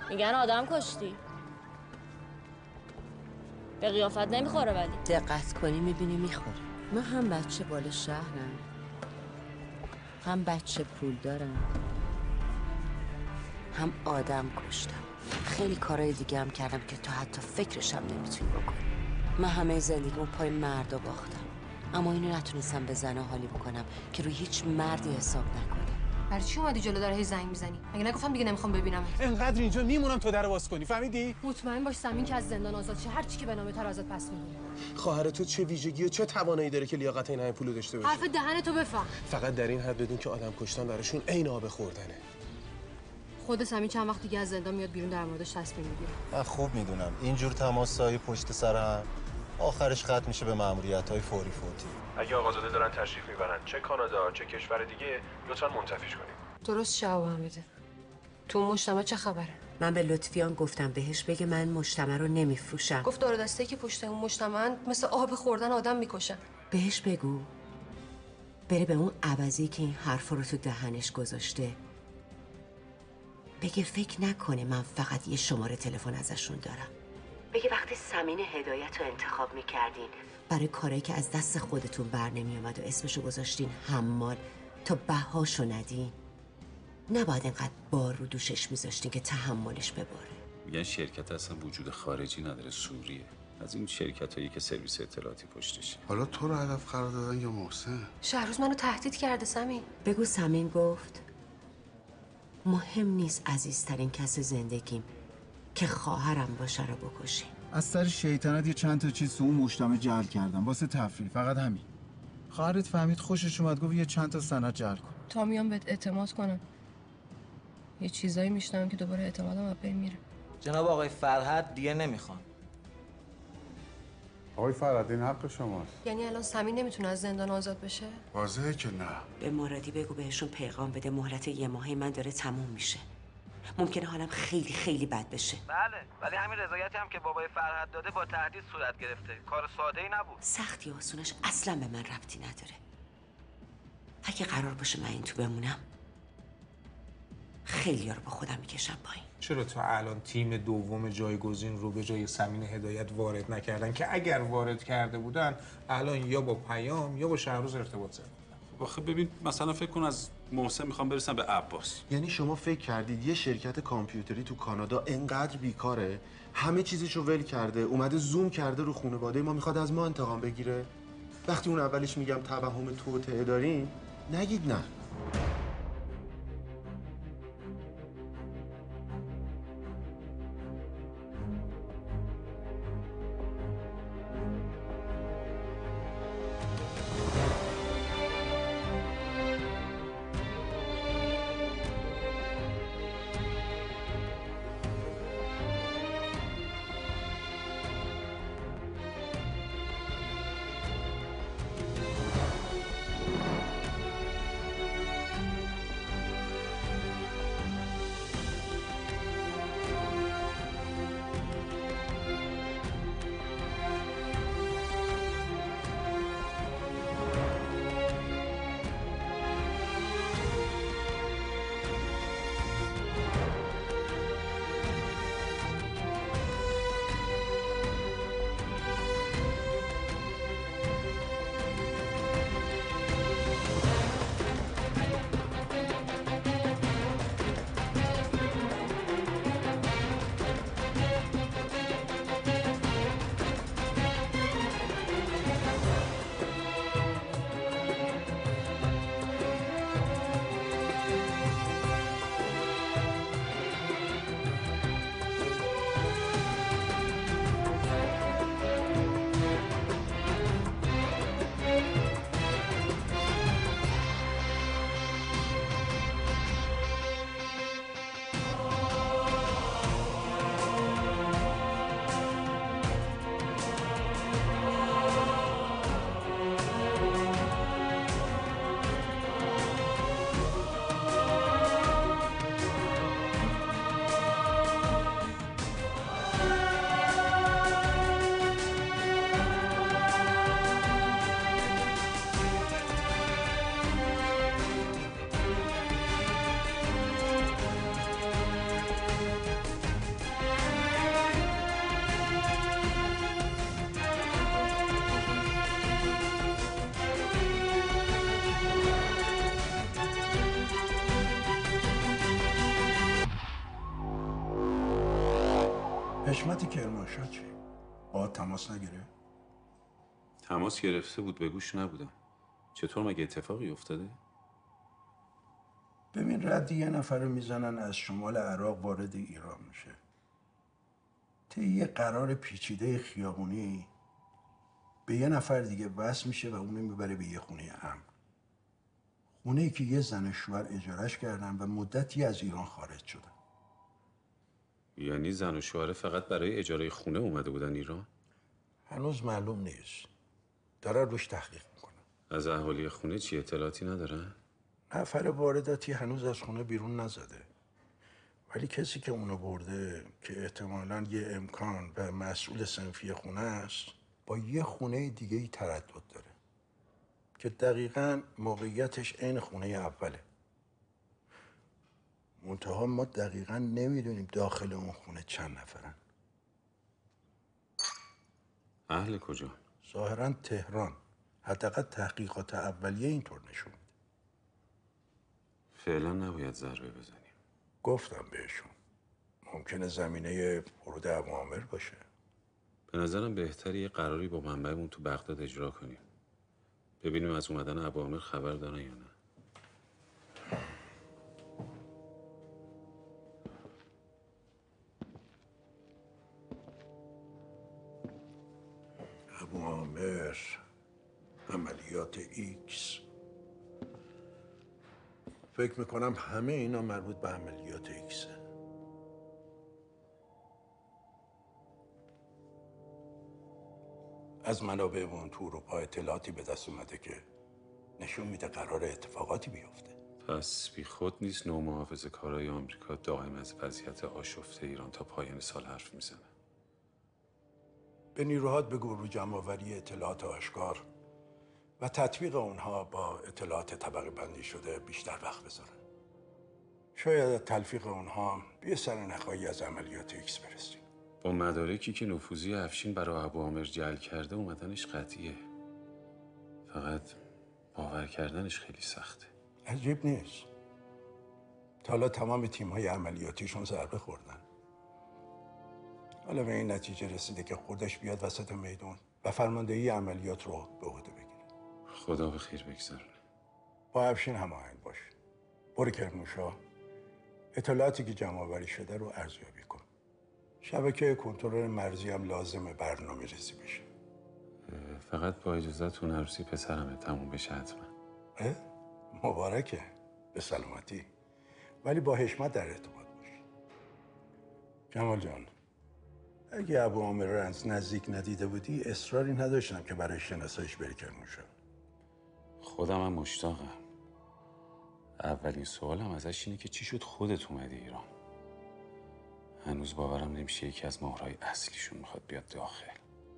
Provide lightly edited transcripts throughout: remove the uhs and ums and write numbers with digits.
میگن آدم کشتی. به قیافت نمیخوره ولی دقت کنی میبینی میخوره. من هم بچه بال شهرم، هم بچه پول دارم، هم آدم کشتم. خیلی کارهای دیگه هم کردم که تو حتی فکرشم نمیتونی بکنی. من همه زندگیمو پای مردا باختم، اما اینو نتونستم به زنها حالی بکنم که روی هیچ مردی حساب نکنه. برای چی اومدی جلو در هی زنگ میزنی؟ مگه نگفتم دیگه نمیخوام ببینم؟ انقدر اینجا میمونم تا در باز کنی، فهمیدی؟ مطمئن باش سمین که از زندان آزاد شه، هر چی که به نام تر ازت پس میگیره. خواهر تو چه ویژگی و چه توانایی داره که لیاقت این همه پولو داشته باشه؟ حرف دهن تو بفهم. فقط در این حد بدون که آدم کشتن براشون عین آب خوردنه. خود سمین چند وقت دیگه از زندان میاد بیرون، در موردش تصمیم میگیره. من خوب میدونم اینجور تماسایی پشت سر هم آخرش ختم میشه به ماموریت‌های فوری فوتی. اگه آقازاده دارن تشریف میبرن چه کانادا چه کشور دیگه لطفاً منتفیش کنید. درست جواب میده. تو مجتمع چه خبره؟ من به لطفیان گفتم بهش بگه من مجتمع رو نمیفروشم. گفت دار دسته‌ای که پشت اون مجتمعن مثل آب خوردن آدم میکشن. بهش بگو بره به اون عوضی که این حرفا رو تو دهنش گذاشته بگه فکر نکنه من فقط یه شماره تلفن ازشون دارم. بگه وقتی سمین هدایت رو انتخاب میکردین برای کاری که از دست خودتون بر نمیومد و اسمشو گذاشتین حمال تا بهاشو ندین، نباید اینقدر بار رو دوشش میذاشتین که تحملش بباره. میگن شرکت اصلا وجود خارجی نداره، سوریه. از این شرکت هایی که سرویس اطلاعاتی پشتشه. حالا تو رو هدف قرار دادن یا محسن؟ شهروز منو تهدید کرده سمین. بگو سمین گفت مهم نیست عزیزترین کس زندگیم که خواهرم باشه رو بکشیم. از سر شیطنت یه چند تا چیز تو اون مجتمع جعل کردم واسه تفریح، فقط همین. خواهرت فهمید خوشش اومد گفت یه چند تا سند جعل کن. تا میام بهت اعتماد کنم یه چیزایی میشنم که دوباره اعتمادم از بین میره. جناب آقای فرهد دیگه نمیخوان. آقای فرهد این حق شماست. یعنی الان سمین نمیتونه از زندان آزاد بشه؟ واضحه که نه. به مرادی بگو بهشون پیغام بده مهلت یه ماهی من داره تموم میشه. ممکنه حالم خیلی خیلی بد بشه. بله ولی همین رضایتی هم که بابای فرهد داده با تهدید صورت گرفته. کار ساده‌ای نبود. سختی آسونش اصلا به من ربطی نداره. اگه قرار باشه من این تو بمونم خیلی رو با خودم میکشم پایین. چرا تا الان تیم دوم جایگزین رو به جای سمین هدایت وارد نکردن که اگر وارد کرده بودن الان یا با پیام یا با شهروز ارتباط زدن؟ آخه ببین مثلا فکر کن از محسن میخوام برسم به عباس. یعنی شما فکر کردید یه شرکت کامپیوتری تو کانادا انقدر بیکاره همه چیزشو ول کرده اومده زوم کرده رو خانواده ما میخواد از ما انتقام بگیره؟ وقتی اون اولش میگم توهم توطئه دارین نگید نه. حشمت کرمانشاه چی؟ با تماس نگیره؟ تماس گرفته بود، به گوش نبودم. چطور مگه اتفاقی افتاده؟ ببین ردی یه نفر رو میزنن از شمال عراق وارد ایران میشه. طی یه قرار پیچیده خیابونی به یه نفر دیگه وصل میشه و اونو میبره به یه خونه امن. خونه‌ای که یه زن و شوهر اجارش کردن و مدتی از ایران خارج شدن. یعنی زن و شوهر فقط برای اجاره خونه اومده بودن ایران؟ هنوز معلوم نیست. داره روش تحقیق میکنه. از اهالی خونه چی اطلاعاتی ندارن؟ نفر وارداتی هنوز از خونه بیرون نزده. ولی کسی که اونو برده که احتمالاً یه امکان و مسئول صنفی خونه است با یه خونه دیگه ای تردد داره که دقیقاً موقعیتش عین خونه اوله. منتها ما دقیقاً نمیدونیم داخل اون خونه چند نفرن. اهل کجا؟ ظاهراً تهران. حداقل تحقیقات اولیه اینطور نشون میده. فعلا نباید ضربه بزنیم. گفتم بهشون ممکنه زمینه ورود اوامر باشه. به نظرم بهتره یه قراری با منبعمون تو بغداد اجرا کنیم. ببینیم از اومدن اوامر خبر دارن یا نه. اوامر، عملیات ایکس. فکر میکنم همه اینا مربوط به عملیات ایکسه. از منابعمون تو اروپا اطلاعاتی به دست اومده که نشون میده قرار اتفاقاتی بیفته. پس بی خود نیست نومحافظه کارای آمریکا دائم از وضعیت آشفته ایران تا پایان سال حرف میزنه. به نیروهات بگو رو جمع‌آوری اطلاعات آشکار و تطبیق اونها با اطلاعات طبقه بندی شده بیشتر وقت بذارن. شاید تلفیق اونها به یه سرنخایی از عملیات ایکس برسیم. با مدارکی که نفوذی افشین برای اوامر جعل کرده اومدنش قطعیه. فقط باور کردنش خیلی سخته. عجیب نیست. تا حالا تمام تیم‌های عملیاتیشون ضربه خوردن. حالا به این نتیجه رسیده که خودش بیاد وسط میدون و فرماندهی عملیات رو به عهده بگیره. خدا به خیر بگذرونه. با افشین هماهنگ باش. برو کرمانشاه اطلاعاتی که جمع‌آوری شده رو ارزیابی کن. شبکه کنترل مرزی هم لازمه برنامه‌ریزی بشه. فقط با اجازهتون عروسی پسرمه تموم بشه حتما. مبارکه. به سلامتی. ولی با حشمت در ارتباط باش. جمال جان، اگه ابو عامر رو از نزدیک ندیده بودی اصراری نداشتم که برای شناساییش بری کرمانشاه. خودم هم مشتاقم. اولین سوالم ازش اینه که چی شد خودت اومدی ایران؟ هنوز باورم نمیشه یکی از مهرهای اصلیشون میخواد بیاد داخل.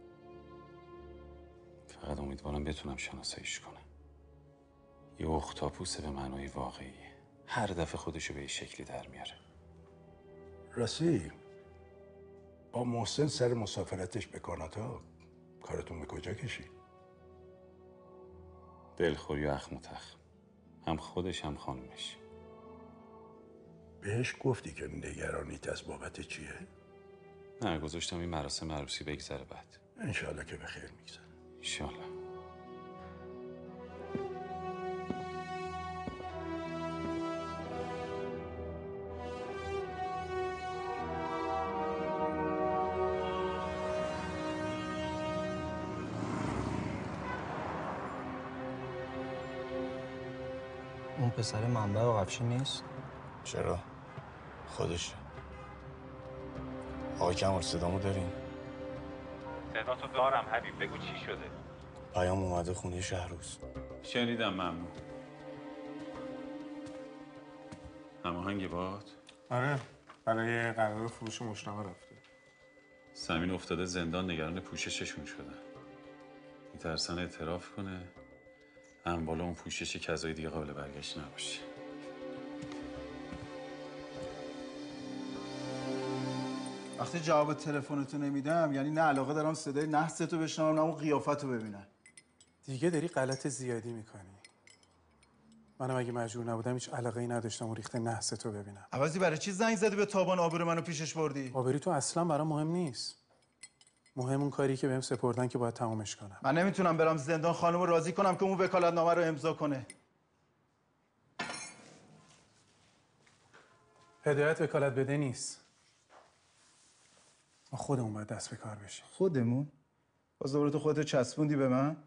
فقط امیدوارم بتونم شناساییش کنم. یه اختاپوسه به معنای واقعی. هر دفعه خودشو به یه شکلی در میاره. راستی با محسن سر مسافرتش به کانادا کارتون به کجا کشید؟ دلخوری و اخم و تخم. هم خودش هم خانومش. بهش گفتی که نگرانیت از بابت چیه؟ نه، گذاشتم این مراسم عروسی بگذره بعد. انشالله که به خیر میگذره. انشالله. اون پسر منبع و افشین نیست؟ چرا؟ خودشه. آقای کمال صدامو دارین؟ صداتو دارم حبیب، بگو چی شده؟ پیام اومده خونه شهروز. شنیدم، ممنون. هماهنگ باد؟ آره، برای قرار فروش مشتاق رفته. سمین افتاده زندان، نگران پوشششون شدن. میترسن اعتراف کنه اموال اون پوشش کذایی دیگه قابل برگشت نباشه. وقتی جواب تلفنتو نمیدم یعنی نه علاقه دارم صدای نحستو بشنوم نه اون قیافتو ببینم. دیگه داری غلط زیادی میکنی. منم اگه مجبور نبودم هیچ علاقه‌ای نداشتم و ریخته نحس تو ببینم. عوضی برای چی زنگ زدی به تابان آبرو منو پیشش بردی؟ آبروی تو اصلا برام مهم نیست. مهم اون کاری که بهم سپردن که باید تمامش کنم. من نمیتونم برم زندان خانم رو راضی کنم که اون وکالتنامه رو امضا کنه. هدایت وکالت بده نیست. ما خودمون باید دست به کار بشیم. خودمون؟ باز دوباره تو خودت چسبوندی به من؟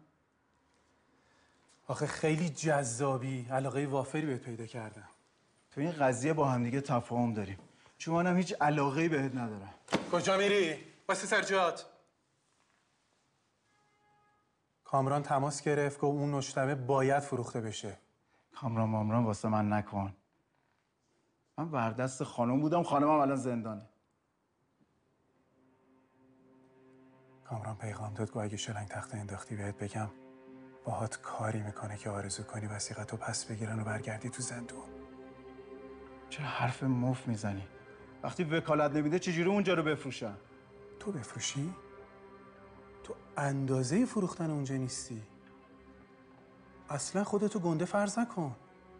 آخه خیلی جذابی، علاقه وافری بهت پیدا کردم. تو این قضیه با هم دیگه تفاهم داریم. چون منم هیچ علاقه‌ای بهت ندارم. کجا میری؟ واسه سرجات. کامران تماس گرفت که اون نشتمه باید فروخته بشه. کامران مامران واسه من نکن. من بردست خانم بودم، خانمم الان زندانه. کامران پیغام داد گفت اگه شلنگ تخته انداختی بهت بگم باهات کاری میکنه که آرزو کنی وثیقتو پس بگیرن و برگردی تو زندون. چرا حرف مفت میزنی؟ وقتی وکالت نمیده چجوری اونجا رو بفروشن؟ تو بفروشی؟ تو اندازه فروختن اونجا نیستی. اصلا خودتو گنده فرض نکن.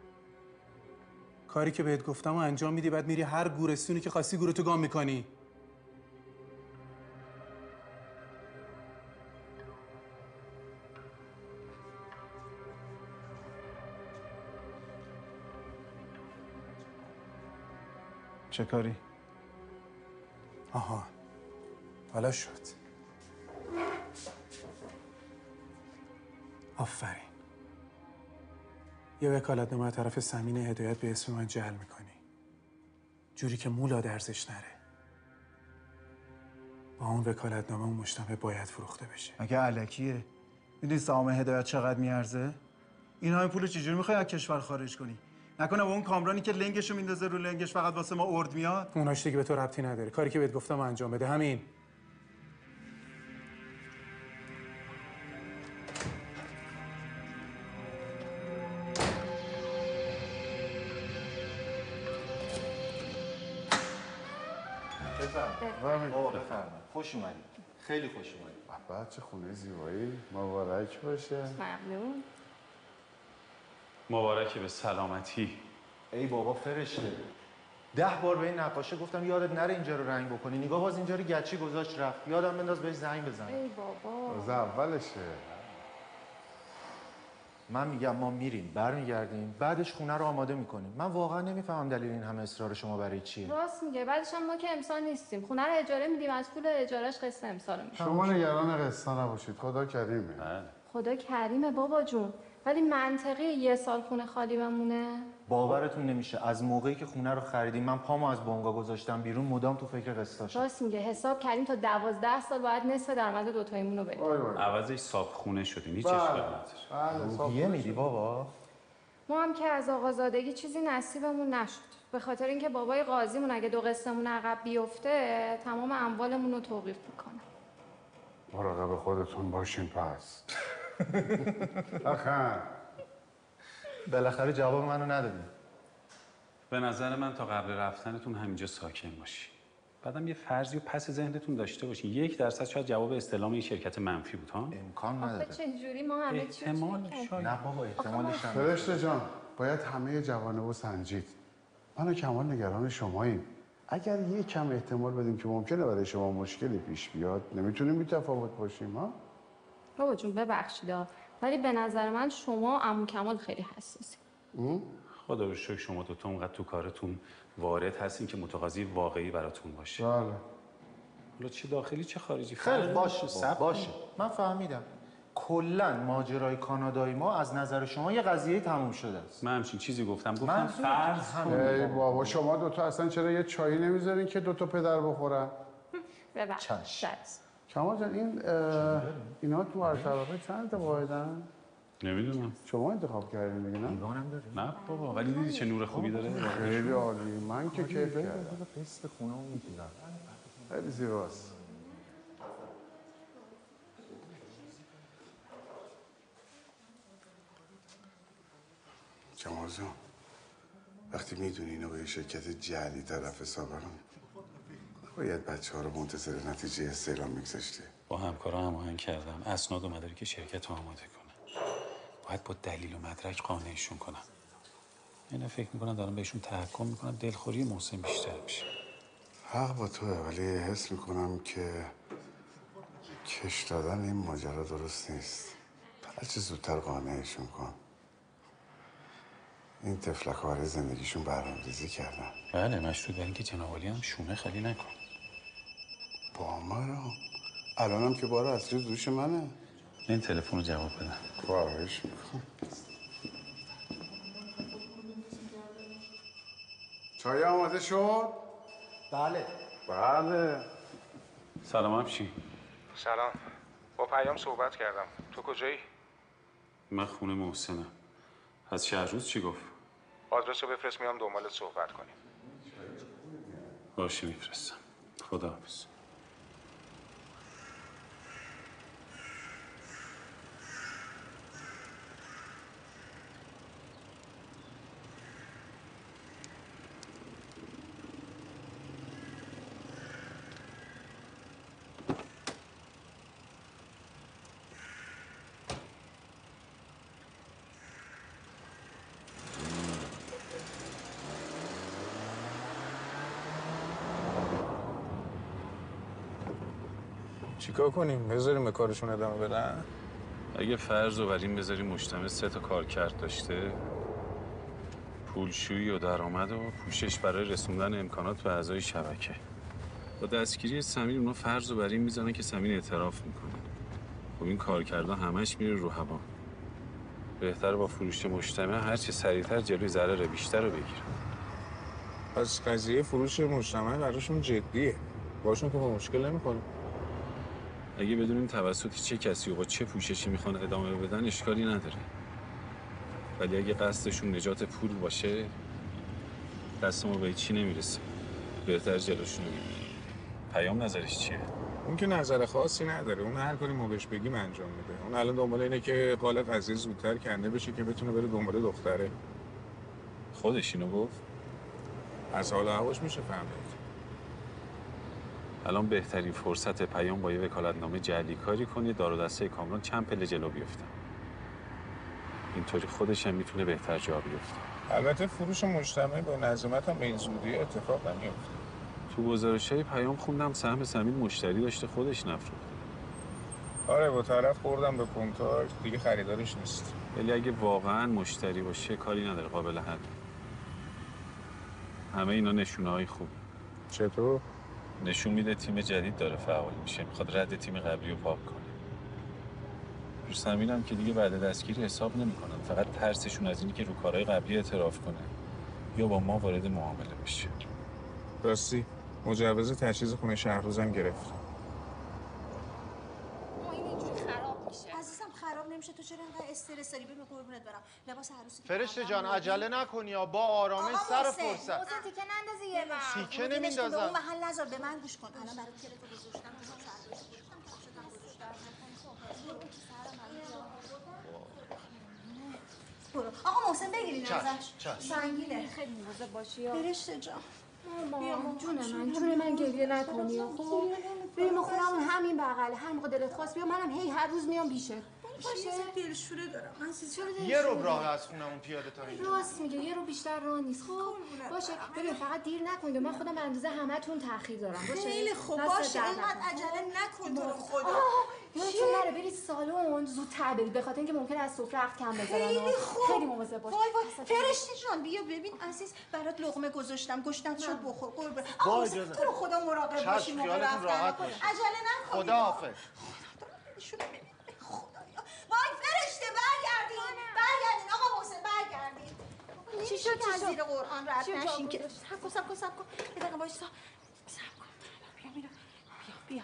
کاری که بهت گفتم و انجام میدی، بعد میری هر گورستونی که خواستی گورتو گام میکنی. چه کاری؟ آها، حالا شد. آفرین. یه وکالتنامه از طرف سمین هدایت به اسم من جعل میکنی، جوری که مولا درزش نره. با اون وکالتنامه اون مجتمع باید فروخته بشه. مگه الکیه؟ میدونی سهام هدایت چقدر میارزه؟ این همه پول چجوری میخوای از کشور خارج کنی؟ نکنه با اون کامرانی که لنگشو میندازه رو لنگش فقط واسه ما ارد میاد؟ اوناش دیگه به تو ربطی نداره. کاری که بهت گفتم انجام بده، همین. بفرمایید. خوش اومدید. خیلی خوش اومدید. بچه خونه زیبایی، مبارک باشه. ممنون. مبارک به سلامتی. ای بابا فرشته. 10 بار به این نقاشه گفتم یادت نره اینجا رو رنگ بکنی. نگاه باز اینجا رو گچی گذاشت رفت. یادم بنداز بهش زنگ بزن. ای بابا. روز اولشه. من میگم ما میریم برمیگردیم بعدش خونه رو آماده میکنیم. من واقعا نمیفهمم دلیل این همه اصرار شما برای چیه. راست میگه. بعدش هم ما که امسال نیستیم. خونه رو اجاره میدیم، از پول اجارهش قسط امسال میدیم. شما نگران قسطا نباشید، خدا کریمه. خدا کریمه بابا جون. ولی منطقی 1 سال خونه خالی بمونه؟ باورتون نمیشه از موقعی که خونه رو خریدیم من پامو از بنگا گذاشتم بیرون، مدام تو فکر قسطاشه. راست میگه. حساب کردیم تا 12 سال باید نصف درآمد دوتاییمون رو بدیم. عوضش صاحب خونه شدیم. هیچ اشکالی نداره. روحیه میدی بابا؟ ما هم که از آقازادگی چیزی نصیبمون نشد. به خاطر اینکه بابای قاضیمون اگه 2 قسطمون عقب بیفته تمام اموالمون رو توقیف میکنه. مراقب خودتون باشین پس. آخه بالاخره جواب منو ندادی. به نظر من تا قبل رفتنتون همینجا ساکن باشی. بعدم یه فرضی و پس ذهنتون داشته باشین 1% شاید جواب استعلام این شرکت منفی بود ها. امکان نداره. چه جوری ما همه چی نه بابا احتمالش هم. فرشته جان باید همه جوانب رو سنجید. من و کمال نگران شماییم. اگر یه کم احتمال بدیم که ممکنه برای شما مشکلی پیش بیاد نمیتونیم بی‌تفاوت باشیم ها؟ بابا جون ببخشید ولی به نظر من شما عمو کمال خیلی حساسی. خدا رو شکر شما دوتا اونقدر تو کارتون وارد هستین که متقاضی واقعی براتون باشه. بله. حالا چه داخلی چه خارجی. خیلی باشه. من فهمیدم. کلا ماجرای کانادایی ما از نظر شما یه قضیه تموم شده است. من همچین چیزی گفتم فرض ای بابا شما دوتا اصلا چرا یه چایی نمیذارین که دوتا پدر بخورن؟ ببخشید. کمال جان اینا تو هر طبقه چند تا واحدن؟ نمیدونم. شما انتخاب کردین دیگه نه؟ دیوانم داره؟ نه بابا ولی دیدی چه نور خوبی داره؟ خیلی عالی. من که کیف کردم. قسط خونه رو میگیرم. خیلی زیباست. کمال جان وقتی میدونی اینو به یه شرکت جعلی طرف حسابن باید بچه ها رو منتظر نتیجه استعلام میگذاشتی. با همکارا هماهنگ کردم اسناد و مدارک شرکت رو آماده کنم. باید با دلیل و مدرک قانعشون کنم. اینا فکر میکنن دارم بهشون تحکم میکنم، دلخوری محسن بیشتر میشه. حق با توه، ولی حس میکنم که کش دادن این ماجرا درست نیست. هرچی زودتر قانعشون کن. این تفلک ها برای زندگیشون برنامه‌ریزی کردن. بله، مشروط بر اینکه جناب عالی هم شونه خالی نکن. با ما رو الانم که بار اصلی دوش منه. این تلفن رو جواب بدن. خواهش میکنم. چای آماده شد؟ بله. بله. سلام افشین. سلام. با پیام صحبت کردم. تو کجایی؟ من خونه محسنم. از شهروز چی گفت؟ آدرس رو بفرست میام دنبالت صحبت کنیم. باشه میفرستم. خداحافظ. چیکار کنیم؟ بذاریم به کارشون ادامه بدن؟ اگه فرض رو بر این بذاریم مجتمع 3 تا کارکرد داشته، پولشویی و درآمد و پوشش برای رسوندن امکانات به اعضای شبکه. با دستگیری سمین اونا فرض رو بر این میزنن که سمین اعتراف میکنه. خب این کارکردها همش میره رو هوا. بهتره با فروش مجتمع هرچی سریعتر جلوی ضرر بیشتر رو بگیرن. پس قضیه فروش مجتمع براشون جدیه. باشون که با مشکل نمیخوریم. اگه بدونیم توسط چه کسی و با چه پوششی میخوان ادامه بدن اشکالی نداره. ولی اگه قصدشون نجات پول باشه، دست ما به چی نمیرسه. بهتر جلوشون رو بگیریم. پیام نظرش چیه؟ اون که نظر خاصی نداره. اون هر کاری ما بهش بگیم انجام میده. اون الان دنبال اینه که قال قضیه زودتر کنده بشه که بتونه بره دنبال دختره. خودش اینو گفت؟ از حال و هواش میشه فهمید. الان بهترین فرصت پیام با یه وکالتنامه جعلی کاری کنه، دار و دسته کامران چند پله جلو بیفته. اینطوری خودش هم میتونه بهتر جا بیفته. البته فروش مجتمع با نظامت هم به این زودی اتفاق نمیفته. تو گزارش‌های پیام خوندم سهم سمین مشتری داشته خودش نفروخته. آره با طرف خوردم به کنتار دیگه خریدارش نیست. ولی اگه واقعا مشتری باشه کاری نداره، قابل حل. همه اینا نشونه‌های خوب. چطور؟ نشون میده تیم جدید داره فعال میشه، میخواد رد تیم قبلی رو پاک کنه. رو سمینم که دیگه بعد دستگیری حساب نمیکنن، فقط ترسشون از اینه که رو کارهای قبلی اعتراف کنه یا با ما وارد معامله بشه. راستی مجوز تجهیز خونه شهروزم گرفت. عزیزم خراب نمیشه. تو چرا اینقدر استرس داری؟ ببین قربونت برم لباس عروسی فرشته جان عجله نکنی یا با آرامش سر فرصت. محسن تیکه نندازی یه وقت. تیکه نمیندازم. اون محل نذار. به من گوش کن. الان برای کلتو گذاشتم. برو آقا محسن بگیرین ازش. سنگینه. خیلی مواظب باشی. فرشته جان بیا جون من گریه نکنی. خب ببین ما خونمون همین بغله. هر موقع دلت خواست بیا، منم هی هر روز میام پیشت. باشه دلشوره دارم. من یه رو راه از خونمون پیاده تا اینجا. راست میگه، یه رو بیشتر راه نیست. خب باشه ببین فقط دیر نکنید. من خودم به اندازه همتون تاخیر دارم. باشه خیلی خوب باشه. اینقدر عجله نکن تو رو خدا. یادتون نره برید سالن زودتر برید، به خاطر اینکه ممکنه از سفره وقت کم بذارن. خیلی خوب. خیلی مواظب باش. وای فرشته جان بیا ببین عزیز برات لقمه گذاشتم. گشتم شد بخور. قربون. با اجازه. تو خدا مراقب باشی موقع خیالتون راحت رفتن. باشه. عجله نکنید. خداحافظ. وای فرشته برگردین آقا محسن برگردین. چی شد از زیر قرآن رد نشین که سب کن یه دقیقه وایسا. سب کن بیا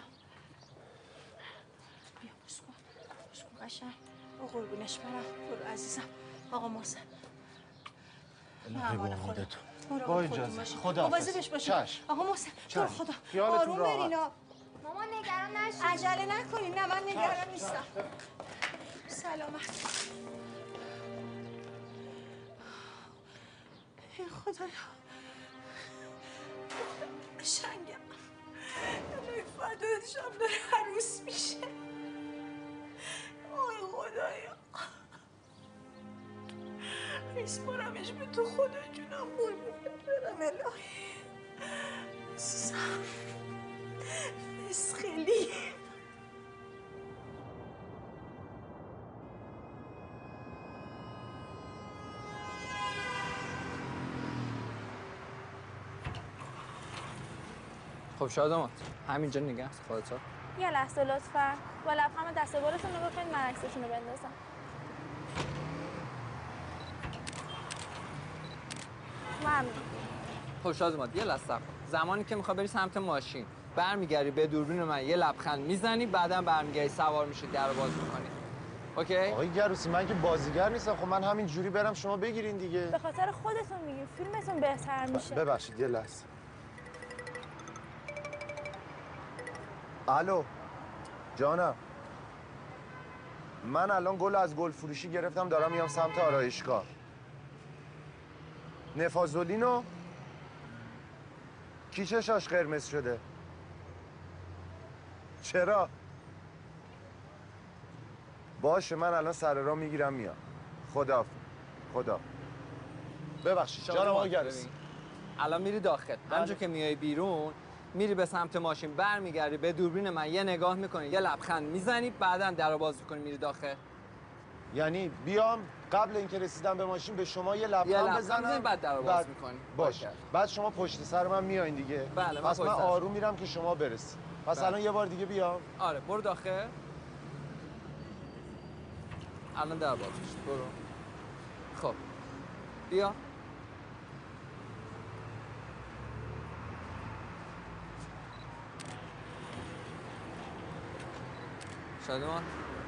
بس کن قشنگ. او قربونش برم. برو عزیزم. آقا محسن الهی با امیدتون. با اجازه خداحافظ. چشم. آقا محسن تو رو خدا آروم برینا. مامان نگران نشین. عجله نکنین. نه من نگران نیستم. سلامت. ای خدایا قشنگم. الهی فدایتشم داره عروس میشه. ای خدایا ای میسپارمش به تو خدا جونم قربونت برم الهی عزیزم مسخلی خب شادمات همینجا نگه خودتا یه لحظه لطفا با لبخند دست بالتون رو بکنید من عکسشون رو بندازم. ممنون. خب شادمات یه لحظه صبر کن. زمانی که میخوای بری سمت ماشین برمیگردی به دوربین من یه لبخند میزنی بعدم برمیگردی سوار میشی در رو باز میکنی. اوکی؟ آقای گروسی من که بازیگر نیستم. خب من همین جوری برم شما بگیرین دیگه. به خاطر خودتون میگیم فیلمتون بهتر میشه. ببخشید یه لحظه. الو جانم، من الان گل از گل فروشی گرفتم دارم میام سمت آرایشگاه. نفازولینو کی چشاش قرمز شده؟ چرا؟ باشه من الان سر راه میگیرم میام. خدا ببخشید جانم آقای گروسی. الان میری داخل همونجا که میای بیرون میری به سمت ماشین برمیگردی به دوربین من یه نگاه میکنی یه لبخند میزنی بعدم در رو باز میکنی میری داخل. یعنی بیام قبل اینکه رسیدم به ماشین به شما یه لبخند بزنم بعد در رو باز میکنی. باشه بعد شما پشت سر من میایین دیگه. بله پس من آروم میرم که شما برسی. پس الان یه بار دیگه بیام. آره برو داخل. الان در باز میشه برو. خب بیا. شادمان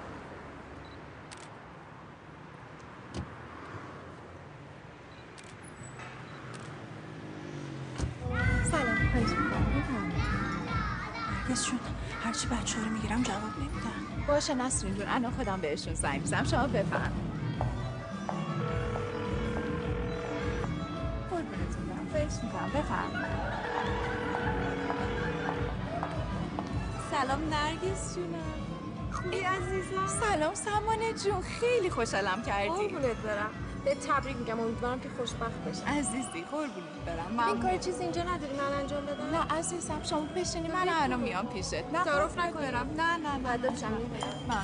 سلام خواهش میکنم. نرگس جون هرچی بچه ها رو میگیرم جواب نمیدن. باشه نسرین جون الان خودم بهشون زنگ میزنم شما بفرمایید. قربونتون برم خواهش میکنم بفرمایید. سلام نرگس جونم. خوبی عزیزم؟ سلام سمانه جون خیلی خوشحالم کردی. قربونت برم. به تبریک میگم امیدوارم که خوشبخت بشی. عزیزی قربونت برم. این کار چیزی اینجا نداری من انجام بدم؟ نه عزیزم شما بشینی من الان میام پیشت. نه تعارف نکنم. نه بعد چند من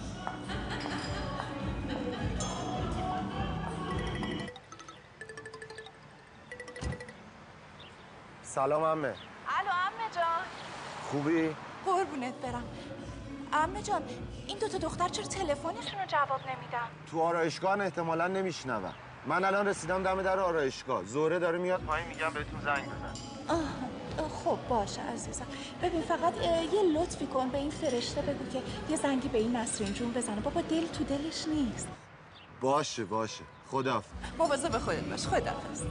سلام عمه. الو عمه جان. خوبی؟ قربونت برم. عمه جان این دوتا دختر چرا تلفنشون رو جواب نمیدن؟ تو آرایشگاه احتمالاً نمیشنون. من الان رسیدم دم در آرایشگاه. زهره داره میاد پایین میگم بهتون زنگ بزن. خب باشه عزیزم. ببین فقط یه لطفی کن به این فرشته بگو که یه زنگی به این نسرین جون بزنه. بابا دل تو دلش نیست. باشه خداحافظ. مواظب خودت باش. خداحافظ.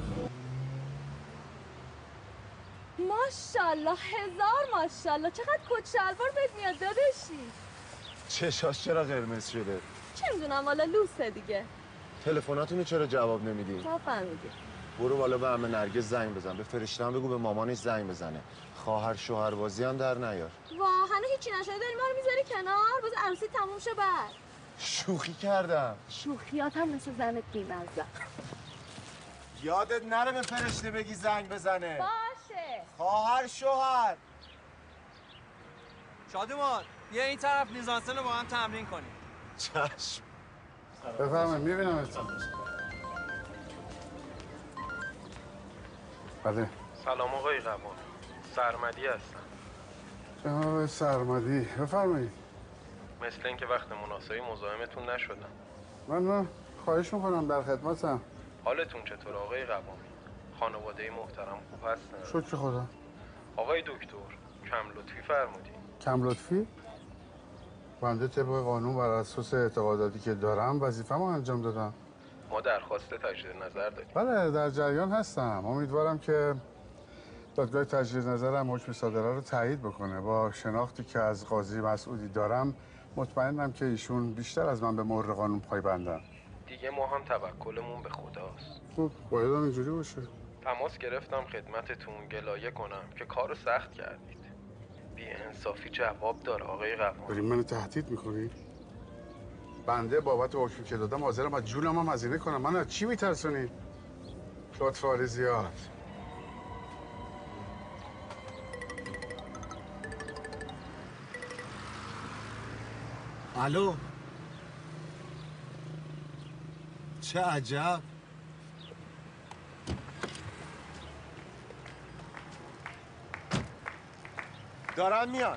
ماشاءالله هزار ماشاءالله چقدر کت شلوار بهت میاد داداشی. چشاش چرا قرمز شده؟ چه میدونم والا لوسه دیگه. تلفناتونو چرا جواب نمیدین؟ تا فهمیدی. برو بالا به عمه نرگس زنگ بزن. به فرشته هم بگو به مامانش زنگ بزنه. خواهر شوهر بازی هم در نیار. وا هنوز هیچی نشده داری ما رو میذاری کنار؟ باز عروسی تموم شه بعد. شوخی کردم. شوخیات هم مثل زنت بی‌مزه. یادت نره به فرشته بگی زنگ بزنه. باشه. خواهر شوهر. شادمان بیا این طرف لیزانسن رو با هم تمرین کنیم. چشم. بفرمایید میبینم اتون. بله. سلام آقای قوام. سرمدی هستم. جناب سرمدی بفرمایید. مثل اینکه وقت مناسبی مزاحمتون نشدم. من خواهش میکنم در خدمتم. حالتون چطور آقای قوامی؟ خانواده محترم خوب هستن؟ شکر خدا. آقای دکتر کم لطفی فرمودین. کم لطفی؟ بنده طبق قانون بر اساس اعتقاداتی که دارم وظیفه‌مو انجام دادم. ما درخواست تجدید نظر داریم. بله در جریان هستم. امیدوارم که دادگاه تجدید نظرم حکم صادره رو تایید بکنه. با شناختی که از قاضی مسعودی دارم مطمئنم که ایشون بیشتر از من به مهر قانون پایبندن. دیگه ما هم توکلمون به خداست. خب باید هم اینجوری باشه. تماس گرفتم خدمتتون گلایه کنم که کارو سخت کردید. بی انصافی جواب داره آقای قوامی. داری منو تهدید میکنی؟ بنده بابت حکمی که دادم حاضرم از جونم هم هزینه کنم. من از چی میترسونی؟ لطفاری زیاد. الو، چه عجب. دارم میان.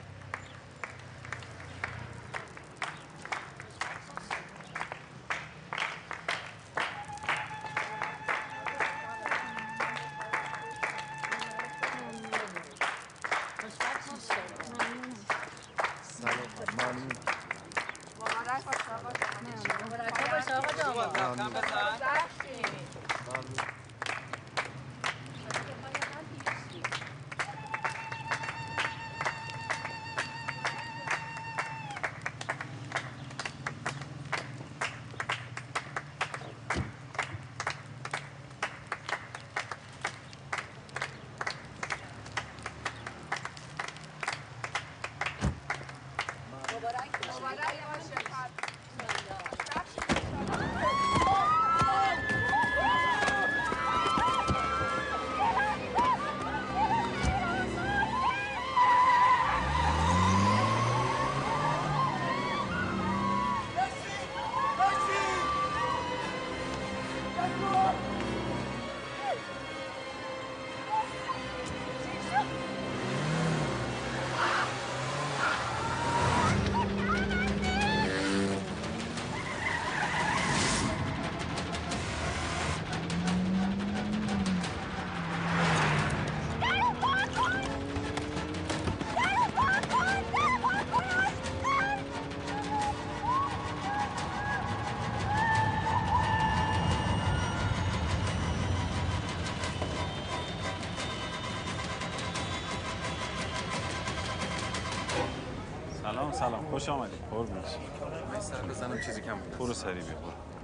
سلام خوش آمدید. قربونش. من سر بزنم چیزی کم بود. برو سریع بیا.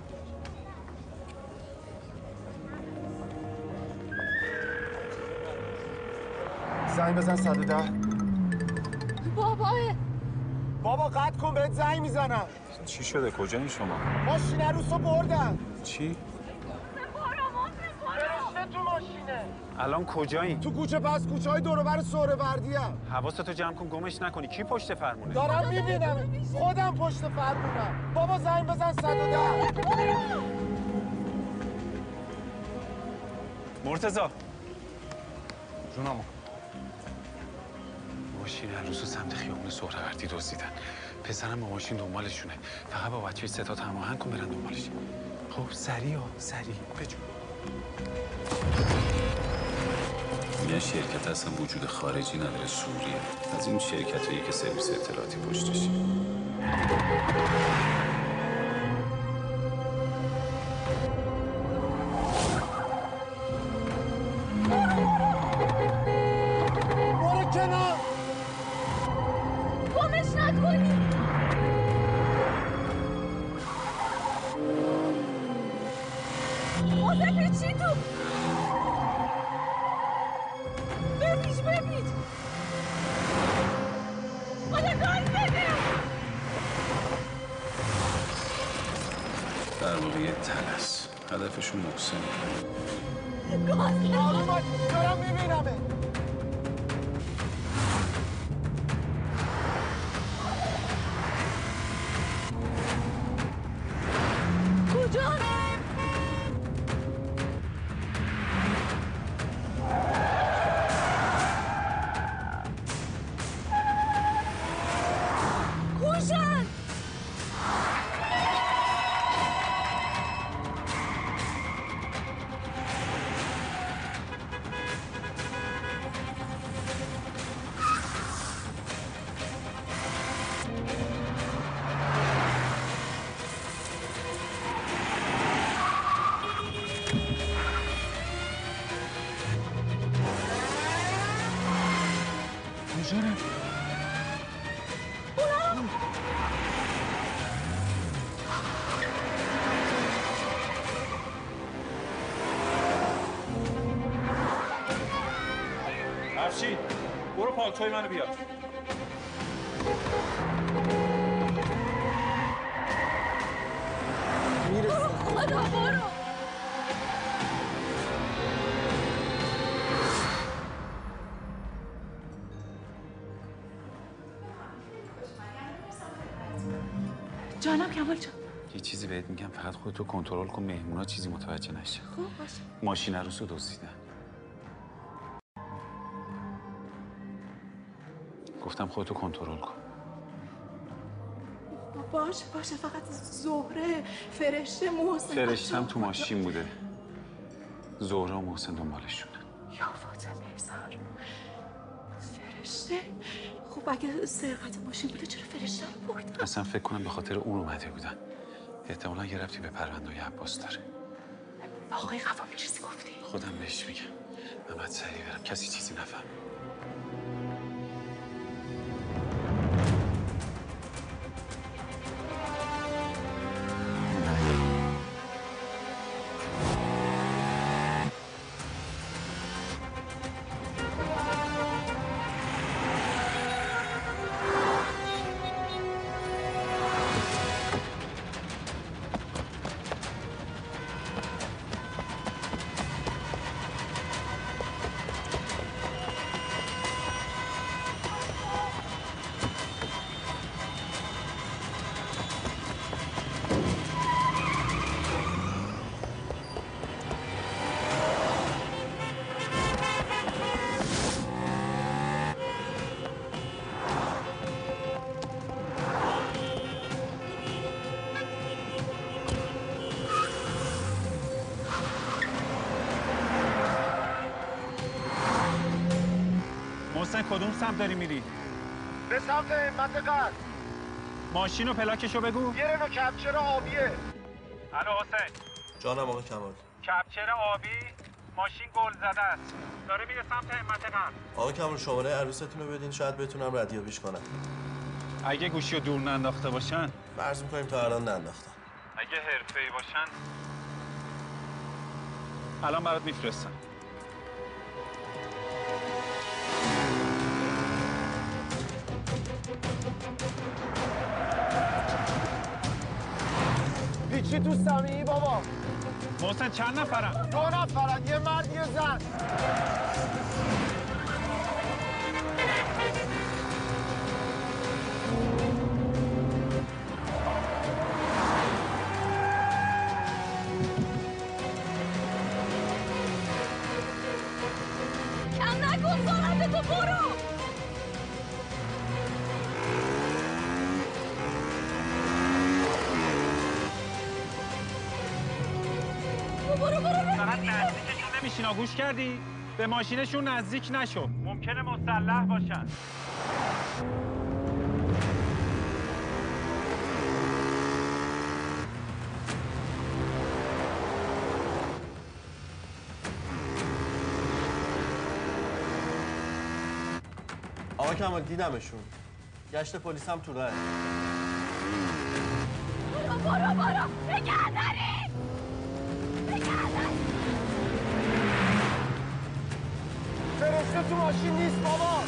زنگ بزن 110. بابا قطع کن، بهت زنگ میزنم. چی شده؟ کجا این شما؟ ماشین عروسو بردن. چی؟ فرشته تو ماشینه. الان کجایین؟ تو کوچه پس کوچه های دور و بر سهروردی ام. حواستو جمع کن گمش نکنی. کی پشت فرمونه؟ دارم میبینم. خودم پشت فرمونم. بابا زنگ بزن 110. مرتضی جونمو. ماشین عروسو سمت خیابون سهروردی دزدیدن. پسرم با ماشین دنبالشونه. فقط با بچه‌ش ستاد هماهنگ کن برن دنبالش. خب سریع بجو. یه شرکت اصلا وجود خارجی نداره، سوریه. از این شرکتایی که سرویس اطلاعاتی پشتشه. برو کنار. گمش نکنی. موزه چی تو؟ بپیچ خدا گاز بده. در واقع یه تلس. هدفشون محسنه. آروم باش، دارم میبینمه. کجا؟ کوشن! افشین برو پالتوی منو بیار. جانم کمال جان. یه چیزی بهت میگم، فقط خودتو کنترل کن، مهمونا چیزی متوجه نشه. خب باشه. ماشین عروس رو دزدیدن. گفتم خودتو کنترل کن. باشه فقط زهره فرشته محسن. فرشتم تو ماشین بوده. زهره و محسن دنبالشونه. یا فاطمه زهر. فرشته؟ خب اگه سرقت ماشین بوده چرا فرشته رو بردن؟ اصلا فکر کنم به خاطر اون اومده بودن. احتمالا یه ربطی به پرونده‌ی عباس داره. آقای قوامی چیزی گفتی؟ خودم بهش میگم. من باید سریع برم، کسی چیزی نفهم. محسن کدوم سمت داری میری؟ به سمت همت قد. ماشین و پلاکشو بگو. یه رنو کپچر آبیه. الو حسین. جانم آقا کمال. کپچر آبی ماشین گل زده است. داره میره سمت همت قد. آقا کمال شماره عروستون رو بدین، شاید بتونم ردیابیش کنم. اگه گوشی رو دور ننداخته باشن؟ فرض میکنیم تا الان ننداختن. اگه حرفه‌ای باشن الان برات میفرستم. پیچی تو سمیعی بابا. محسن چند نفرن؟ 2 نفرن، یه مرد یه زن. کم نکن سرعت تو، برو. فقط نزدیکشون نمیشینا، گوش کردی؟ به ماشینشون نزدیک نشو، ممکنه مسلح باشن. آقا کمال دیدمشون. گشت پلیس هم تو راه. برو نگه داری. فرشته تو ماشین نیست بابا.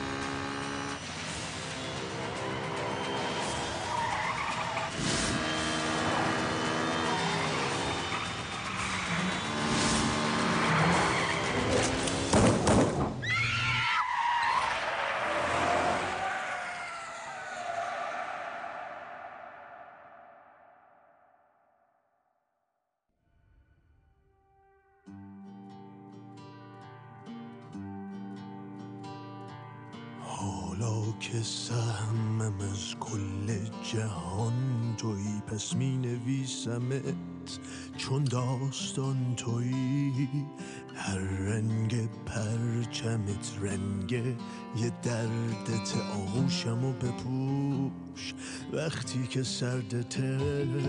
حالا که سهمم از کل جهان تویی، پس می نویسمت چون داستان تویی. هر رنگ پرچمت رنگ یه دردت، آغوشم و بپوش وقتی که سردته.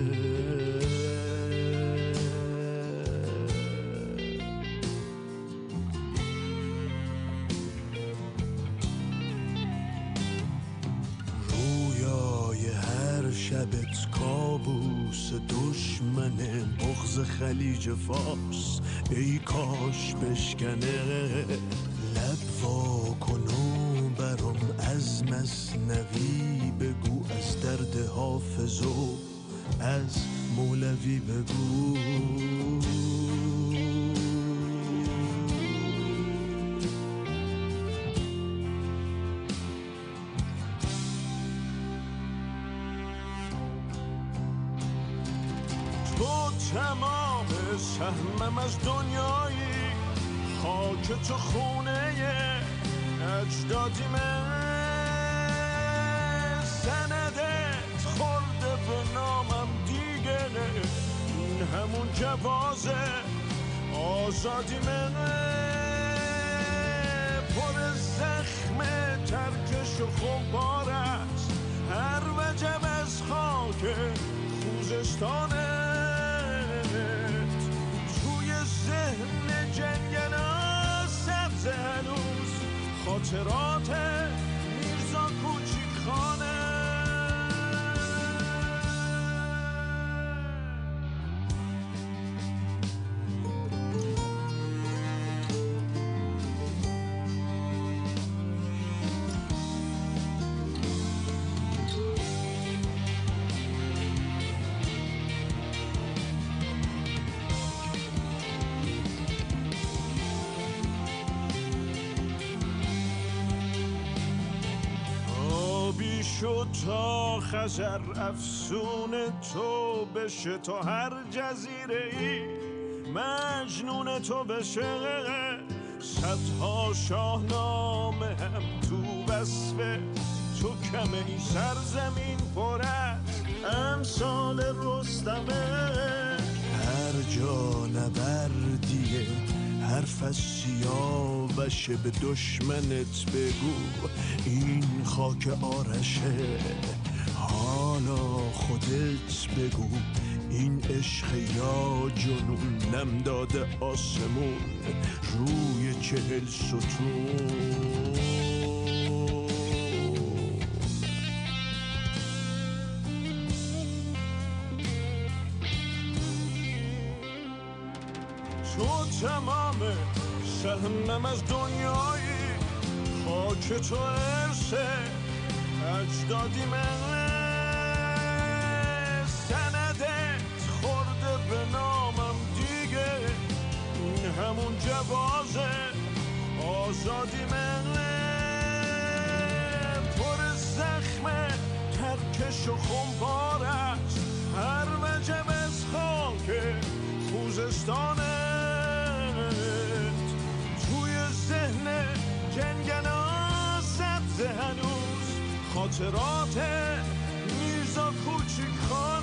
شبت کابوس دشمنه، بغض خلیج فارس ای کاش بشکنه. لب وا کن و برام از مثنوی بگو، از درد حافظ و از مولوی بگو. تمام سهمم از دنیایی، خاک تو خونه اجدادیمه، سندت خورده به نامم دیگه، این همون جوازه آزادیمه، پر زخم ترکش و خمپار است هر وجب از خاک خوزستانت، توی ذهن جنگلا سبز هنوز خاطرات میرزا کوچیک خانه. شد تا خزر افسون تو بشه، تا هر جزیره ای مجنون تو بشه، صدها شاهنامه هم تو وصف تو کمه، این سرزمین پر از امثال رستمه، هر جا نبردیه حرف از سیاوشه، به دشمنت بگو این خاک آرشه، حالا خودت بگو این عشق یا جنون، نم داده آسمون روی 40 ستون. تو تمام سهمم از دنیایی، خاک تو ارسه اجدادیمه، سندت خورده به نامم دیگه، این همون جوازه آزادیمه، پر زخم ترکش و خمپار است هر وجب از خاک خوزستانه، توی ذهن جنگلا سبز هنوز خاطرات میرزا کوچیک خان.